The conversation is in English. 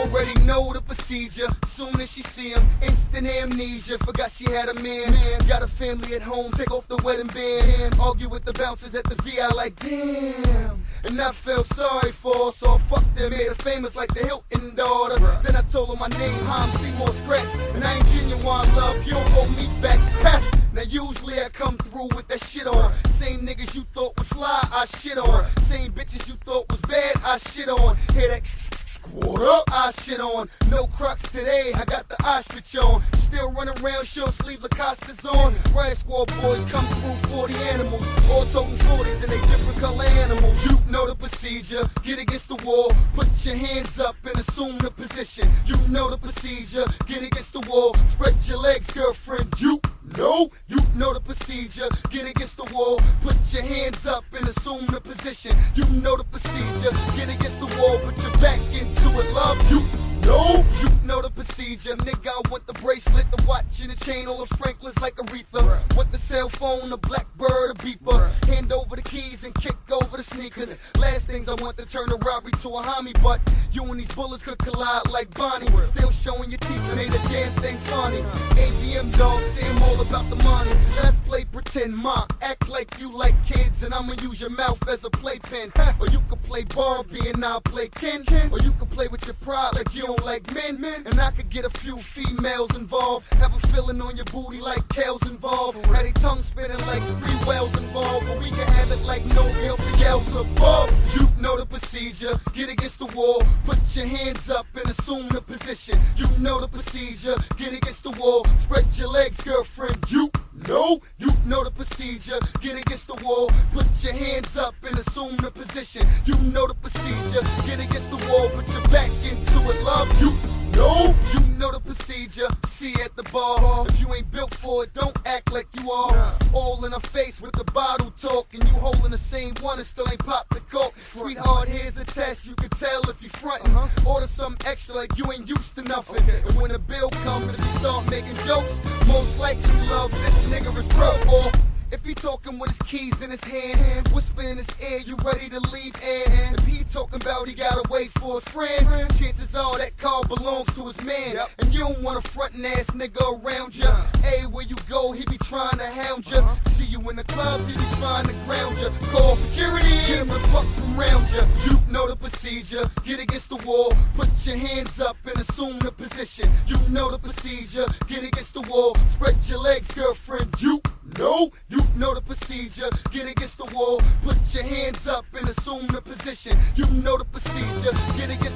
already know the procedure. Soon as she see him, instant amnesia. Forgot she had a man. Got a family at home, take off the wedding band. Argue with the bouncers at the VI like, damn. And I felt sorry for her, so I fucked them, made her famous like the Hilton daughter. Then I told her my name, Ham Seymour Scratch. And I ain't genuine love, you don't owe me back. Now usually I come through with that shit on. Same niggas you thought was fly, I shit on. Same bitches you thought was bad, I shit on. Hear that what up? I shit on. No Crocs today, I got the ostrich on. Still running around, short sleeve Lacoste's on. Riot Squad boys come through 40 animals. All toting 40s and they different color animals. You know the procedure, get against the wall. Put your hands up and assume the position. You know the procedure, get against the wall. Spread your legs, girlfriend, you know the procedure. Get against the wall, put your hands up and assume the position. You know the procedure. Get against the wall, put your back into it, love. You know the procedure. Nigga, I want the bracelet, the watch and the chain, all the Franklins like Aretha. Want the cell phone, the Blackbird, a beeper. Hand over the keys and kick over the sneakers. Last things I want to turn a robbery to a homie, but you and these bullets could collide like Bonnie. Still showing your teeth and ain't a damn thing funny. ABM dog, say I'm all about the money. Let's play pretend, ma. Act like you like kids and I'ma use your mouth as a playpen. Or you could play Barbie and I'll play Ken. Or you could play with your pride like you don't like men. And I could get a few females involved. Have a feeling on your booty like Kale's involved. Had they tongue spinning like spree whales involved. But we can have it like no real yells above. You know the procedure. Get against the wall. Put your hands up and assume the position. You know the procedure. Get against the wall. Spread your legs, girlfriend. You know the procedure. Get against the wall. Put your hands up and assume the position. You know the procedure. Get against the wall. Put your back into it, love. You know the procedure. See you at the bar. If you ain't built for it, don't act like you are. All in her face with the bottle talk, and you holding the same one and still ain't popped the cork. Sweetheart, here's a test. You can tell if you frontin'. Order something extra like you ain't used to nothing. And when the bill comes and you start making jokes, most likely love this nigga is broke. Or if he talking with his keys in his hand, whisper in his ear, you ready to leave? And if he talking about he gotta wait for his friend, chances are that car belongs to his man. And you don't want a frontin' ass nigga around ya. Hey, where you go, he be trying to hound ya. See you in the clubs, he be trying to ground ya. Call security, get him the fuck from round ya. You know the procedure. Get against the wall, put your hands up and assume the position. You know the procedure. Get against the wall, spread your legs, girlfriend. You know the procedure. Get against the wall, put your hands up and assume the position. You know the procedure. Get against